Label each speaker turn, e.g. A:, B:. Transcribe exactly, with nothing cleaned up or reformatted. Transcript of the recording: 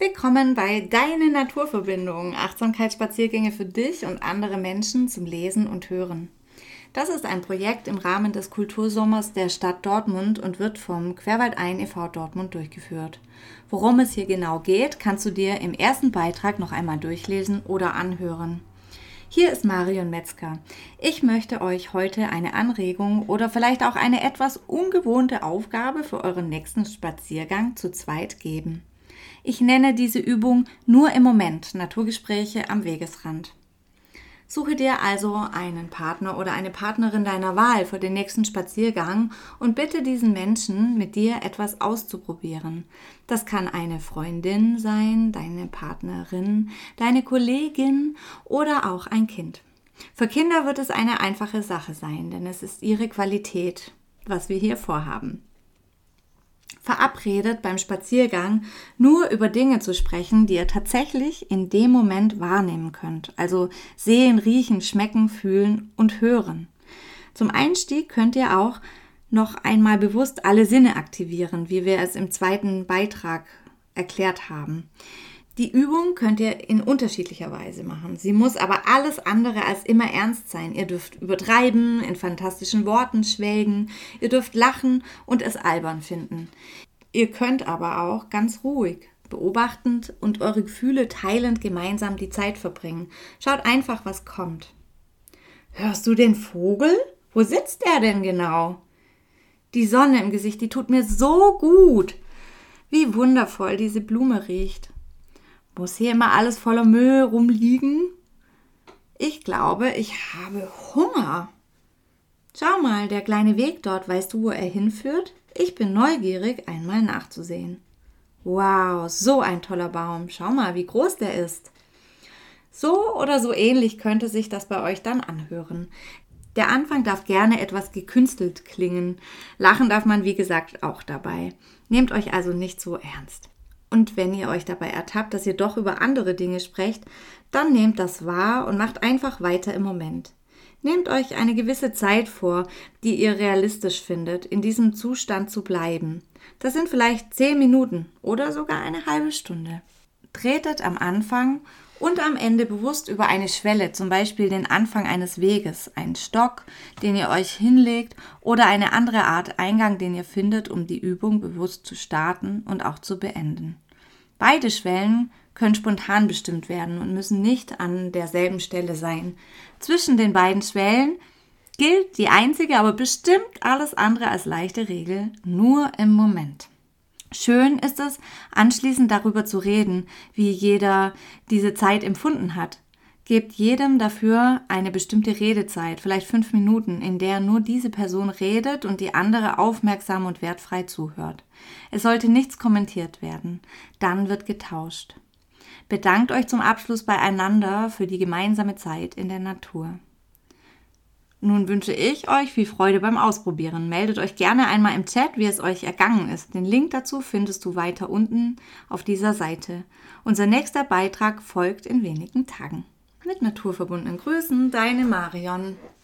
A: Willkommen bei Deine Naturverbindung, Achtsamkeitsspaziergänge für dich und andere Menschen zum Lesen und Hören. Das ist ein Projekt im Rahmen des Kultursommers der Stadt Dortmund und wird vom Querwaldein e V Dortmund durchgeführt. Worum es hier genau geht, kannst du dir im ersten Beitrag noch einmal durchlesen oder anhören. Hier ist Marion Metzger. Ich möchte euch heute eine Anregung oder vielleicht auch eine etwas ungewohnte Aufgabe für euren nächsten Spaziergang zu zweit geben. Ich nenne diese Übung nur im Moment Naturgespräche am Wegesrand. Suche dir also einen Partner oder eine Partnerin deiner Wahl für den nächsten Spaziergang und bitte diesen Menschen, mit dir etwas auszuprobieren. Das kann eine Freundin sein, deine Partnerin, deine Kollegin oder auch ein Kind. Für Kinder wird es eine einfache Sache sein, denn es ist ihre Qualität, was wir hier vorhaben. Verabredet beim Spaziergang nur über Dinge zu sprechen, die ihr tatsächlich in dem Moment wahrnehmen könnt. Also sehen, riechen, schmecken, fühlen und hören. Zum Einstieg könnt ihr auch noch einmal bewusst alle Sinne aktivieren, wie wir es im zweiten Beitrag erklärt haben. Die Übung könnt ihr in unterschiedlicher Weise machen. Sie muss aber alles andere als immer ernst sein. Ihr dürft übertreiben, in fantastischen Worten schwelgen, ihr dürft lachen und es albern finden. Ihr könnt aber auch ganz ruhig, beobachtend und eure Gefühle teilend gemeinsam die Zeit verbringen. Schaut einfach, was kommt. Hörst du den Vogel? Wo sitzt er denn genau? Die Sonne im Gesicht, die tut mir so gut. Wie wundervoll diese Blume riecht. Muss hier immer alles voller Müll rumliegen? Ich glaube, ich habe Hunger. Schau mal, der kleine Weg dort, weißt du, wo er hinführt? Ich bin neugierig, einmal nachzusehen. Wow, so ein toller Baum. Schau mal, wie groß der ist. So oder so ähnlich könnte sich das bei euch dann anhören. Der Anfang darf gerne etwas gekünstelt klingen. Lachen darf man, wie gesagt, auch dabei. Nehmt euch also nicht so ernst. Und wenn ihr euch dabei ertappt, dass ihr doch über andere Dinge sprecht, dann nehmt das wahr und macht einfach weiter im Moment. Nehmt euch eine gewisse Zeit vor, die ihr realistisch findet, in diesem Zustand zu bleiben. Das sind vielleicht zehn Minuten oder sogar eine halbe Stunde. Tretet am Anfang und am Ende bewusst über eine Schwelle, zum Beispiel den Anfang eines Weges, einen Stock, den ihr euch hinlegt oder eine andere Art Eingang, den ihr findet, um die Übung bewusst zu starten und auch zu beenden. Beide Schwellen können spontan bestimmt werden und müssen nicht an derselben Stelle sein. Zwischen den beiden Schwellen gilt die einzige, aber bestimmt alles andere als leichte Regel, nur im Moment. Schön ist es, anschließend darüber zu reden, wie jeder diese Zeit empfunden hat. Gebt jedem dafür eine bestimmte Redezeit, vielleicht fünf Minuten, in der nur diese Person redet und die andere aufmerksam und wertfrei zuhört. Es sollte nichts kommentiert werden. Dann wird getauscht. Bedankt euch zum Abschluss beieinander für die gemeinsame Zeit in der Natur. Nun wünsche ich euch viel Freude beim Ausprobieren. Meldet euch gerne einmal im Chat, wie es euch ergangen ist. Den Link dazu findest du weiter unten auf dieser Seite. Unser nächster Beitrag folgt in wenigen Tagen. Mit naturverbundenen Grüßen, deine Marion.